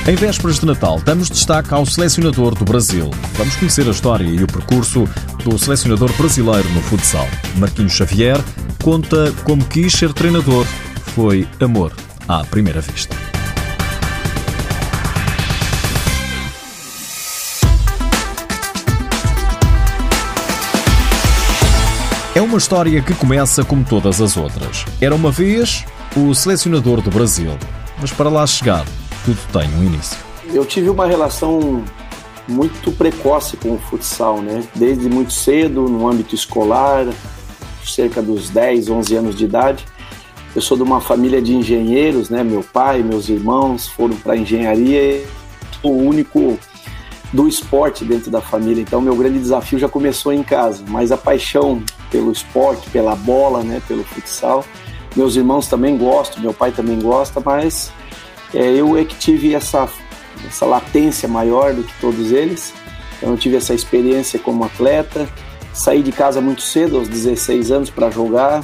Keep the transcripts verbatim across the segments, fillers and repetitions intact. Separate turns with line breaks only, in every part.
Em vésperas de Natal, damos destaque ao selecionador do Brasil. Vamos conhecer a história e o percurso do selecionador brasileiro no futsal. Marquinhos Xavier conta como quis ser treinador. Foi amor à primeira vista. É uma história que começa como todas as outras. Era uma vez o selecionador do Brasil, mas para lá chegar, tudo tem um início.
Eu tive uma relação muito precoce com o futsal, né? Desde muito cedo, no âmbito escolar, cerca dos dez, onze anos de idade. Eu sou de uma família de engenheiros, né? Meu pai, meus irmãos foram para a engenharia. Sou o único do esporte dentro da família, então meu grande desafio já começou em casa. Mas a paixão pelo esporte, pela bola, né? Pelo futsal. Meus irmãos também gostam, meu pai também gosta, mas é, eu é que tive essa, essa latência maior do que todos eles. Então eu tive essa experiência como atleta, saí de casa muito cedo, aos dezesseis anos, para jogar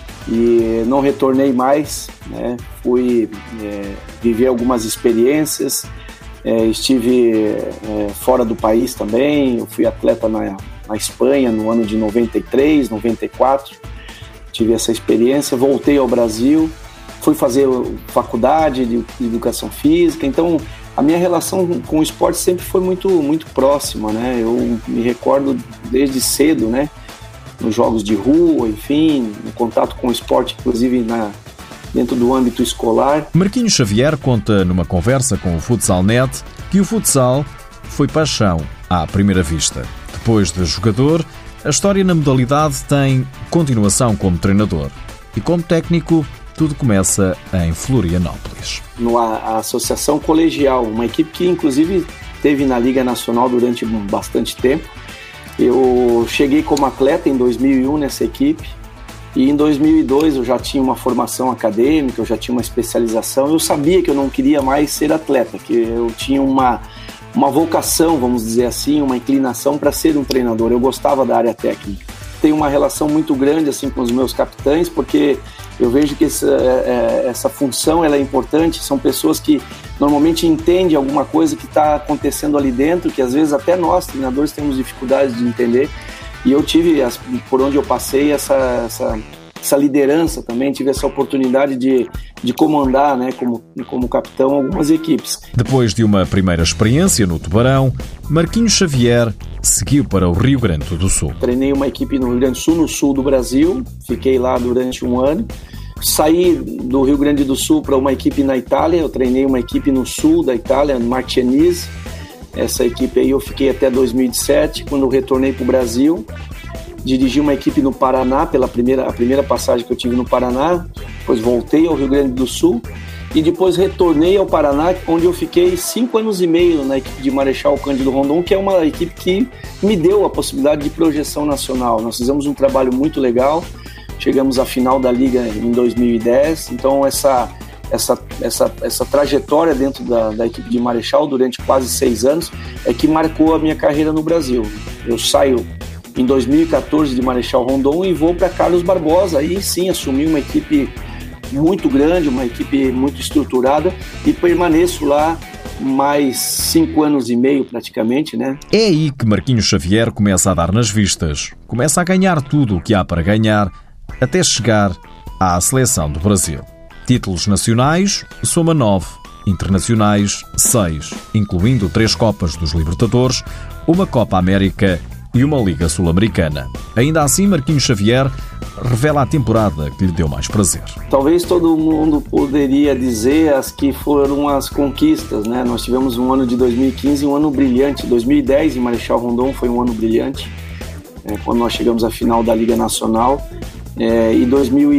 e não retornei mais, né? Fui é, viver algumas experiências, é, estive é, fora do país também. Eu fui atleta na, na Espanha no ano de noventa e três, noventa e quatro. Tive essa experiência, voltei ao Brasil, fui fazer faculdade de educação física. Então a minha relação com o esporte sempre foi muito, muito próxima, né? Eu me recordo desde cedo, né? Nos jogos de rua, enfim, no contato com o esporte, inclusive na, dentro do âmbito escolar.
Marquinhos Xavier conta numa conversa com o Futsal Net que o futsal foi paixão à primeira vista. Depois de jogador, a história na modalidade tem continuação como treinador. E como técnico, tudo começa em Florianópolis.
No, a, a Associação Colegial, uma equipe que inclusive esteve na Liga Nacional durante bastante tempo. Eu cheguei como atleta em dois mil e um nessa equipe. E em dois mil e dois eu já tinha uma formação acadêmica, eu já tinha uma especialização. Eu sabia que eu não queria mais ser atleta, que eu tinha uma... uma vocação, vamos dizer assim, uma inclinação para ser um treinador. Eu gostava da área técnica. Tenho uma relação muito grande assim com os meus capitães, porque eu vejo que essa, essa função ela é importante. São pessoas que normalmente entendem alguma coisa que está acontecendo ali dentro, que às vezes até nós, treinadores, temos dificuldades de entender. E eu tive, por onde eu passei, essa... essa essa liderança também, tive essa oportunidade de, de comandar, né, como, como capitão, algumas equipes.
Depois de uma primeira experiência no Tubarão, Marquinhos Xavier seguiu para o Rio Grande do Sul.
Treinei uma equipe no Rio Grande do Sul, no sul do Brasil, fiquei lá durante um ano. Saí do Rio Grande do Sul para uma equipe na Itália, eu treinei uma equipe no sul da Itália, no Marcianise. Essa equipe aí eu fiquei até dois mil e sete, quando eu retornei para o Brasil. Dirigi uma equipe no Paraná, pela primeira, a primeira passagem que eu tive no Paraná. Depois voltei ao Rio Grande do Sul e depois retornei ao Paraná, onde eu fiquei cinco anos e meio na equipe de Marechal Cândido Rondon, que é uma equipe que me deu a possibilidade de projeção nacional. Nós fizemos um trabalho muito legal, chegamos à final da Liga em dois mil e dez, então essa, essa, essa, essa trajetória dentro da, da equipe de Marechal durante quase seis anos é que marcou a minha carreira no Brasil. Eu saio em dois mil e quatorze de Marechal Rondon e vou para Carlos Barbosa. Aí sim assumi uma equipe muito grande, uma equipe muito estruturada e permaneço lá mais cinco anos e meio praticamente, né?
É aí que Marquinhos Xavier começa a dar nas vistas, começa a ganhar tudo o que há para ganhar até chegar à seleção do Brasil. Títulos nacionais, soma nove, internacionais, seis, incluindo três Copas dos Libertadores, uma Copa América e uma Liga Sul-Americana. Ainda assim, Marquinhos Xavier revela a temporada que lhe deu mais prazer.
Talvez todo mundo poderia dizer as que foram as conquistas, né? Nós tivemos um ano de dois mil e quinze, um ano brilhante. dois mil e dez em Marechal Rondon foi um ano brilhante, é, quando nós chegamos à final da Liga Nacional. É, e dois mil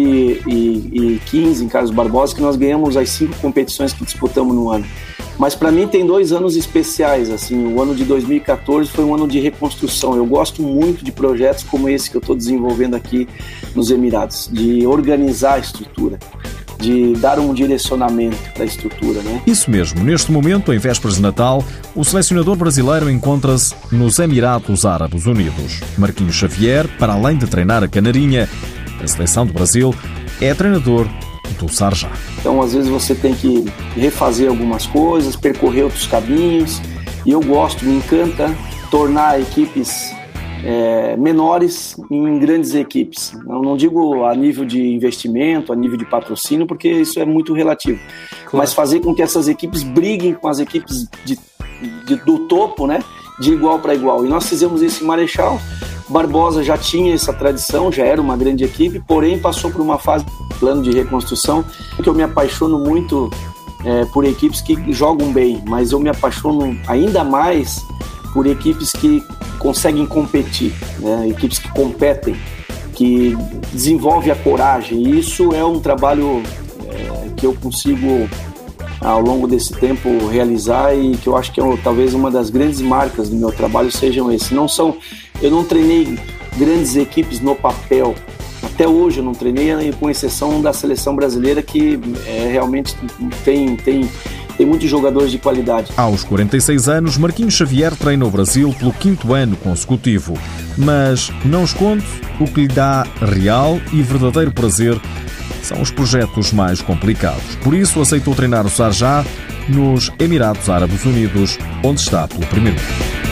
e quinze em Carlos Barbosa, que nós ganhamos as cinco competições que disputamos no ano. Mas para mim tem dois anos especiais, assim. O ano de dois mil e quatorze foi um ano de reconstrução. Eu gosto muito de projetos como esse que eu estou desenvolvendo aqui nos Emirados, de organizar a estrutura, de dar um direcionamento para a estrutura, né?
Isso mesmo. Neste momento, em vésperas de Natal, o selecionador brasileiro encontra-se nos Emirados Árabes Unidos. Marquinhos Xavier, para além de treinar a Canarinha, a seleção do Brasil, é treinador do Sharjah.
Então, às vezes você tem que refazer algumas coisas, percorrer outros caminhos, e eu gosto, me encanta tornar equipes é, menores em grandes equipes. Eu não digo a nível de investimento, a nível de patrocínio, porque isso é muito relativo, claro. Mas fazer com que essas equipes briguem com as equipes de, de, do topo, né, de igual para igual. E nós fizemos isso em Marechal. Barbosa já tinha essa tradição, já era uma grande equipe, porém passou por uma fase de plano de reconstrução, que eu me apaixono muito é, por equipes que jogam bem, mas eu me apaixono ainda mais por equipes que conseguem competir, né? Equipes que competem, que desenvolvem a coragem, e isso é um trabalho é, que eu consigo ao longo desse tempo realizar, e que eu acho que é talvez uma das grandes marcas do meu trabalho sejam esses. Não são, eu não treinei grandes equipes no papel, até hoje eu não treinei, com exceção da seleção brasileira, que é, realmente tem, tem, tem muitos jogadores de qualidade.
Aos quarenta e seis anos, Marquinhos Xavier treina o Brasil pelo quinto ano consecutivo, mas não esconde o que lhe dá real e verdadeiro prazer são os projetos mais complicados. Por isso, aceitou treinar o Sharjah nos Emirados Árabes Unidos, onde está pelo primeiro ano.